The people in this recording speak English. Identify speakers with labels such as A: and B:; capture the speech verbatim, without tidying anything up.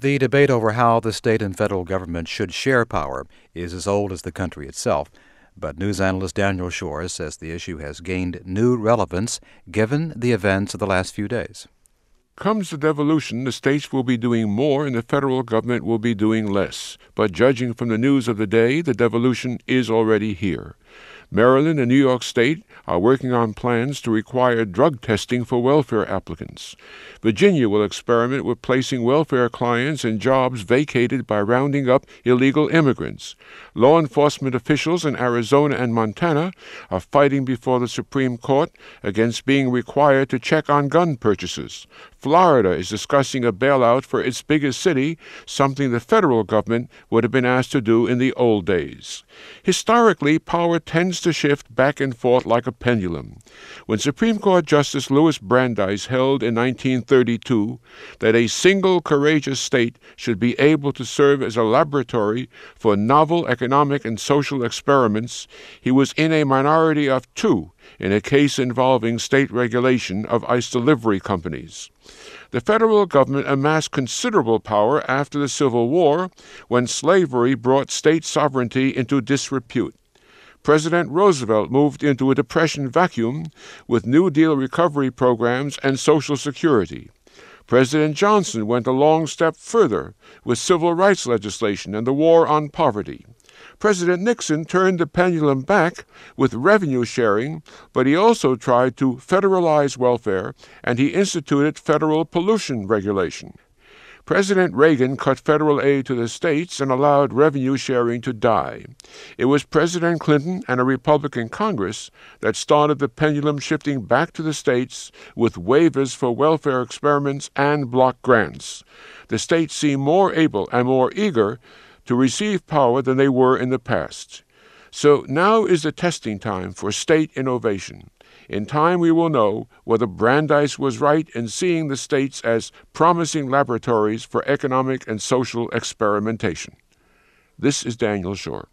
A: The debate over how the state and federal government should share power is as old as the country itself, but news analyst Daniel Schorr says the issue has gained new relevance given the events of the last few days.
B: Comes the devolution, the states will be doing more and the federal government will be doing less. But judging from the news of the day, the devolution is already here. Maryland and New York State are working on plans to require drug testing for welfare applicants. Virginia will experiment with placing welfare clients in jobs vacated by rounding up illegal immigrants. Law enforcement officials in Arizona and Montana are fighting before the Supreme Court against being required to check on gun purchases. Florida is discussing a bailout for its biggest city, something the federal government would have been asked to do in the old days. Historically, power tends to shift back and forth like a pendulum. When Supreme Court Justice Louis Brandeis held in nineteen thirty-two that a single courageous state should be able to serve as a laboratory for novel economic and social experiments, he was in a minority of two in a case involving state regulation of ice delivery companies. The federal government amassed considerable power after the Civil War, when slavery brought state sovereignty into disrepute. President Roosevelt moved into a Depression vacuum with New Deal recovery programs and Social Security. President Johnson went a long step further with civil rights legislation and the war on poverty. President Nixon turned the pendulum back with revenue sharing, but he also tried to federalize welfare, and he instituted federal pollution regulation. President Reagan cut federal aid to the states and allowed revenue sharing to die. It was President Clinton and a Republican Congress that started the pendulum shifting back to the states with waivers for welfare experiments and block grants. The states seem more able and more eager to receive power than they were in the past. So now is the testing time for state innovation. In time we will know whether Brandeis was right in seeing the states as promising laboratories for economic and social experimentation. This is Daniel Schorr.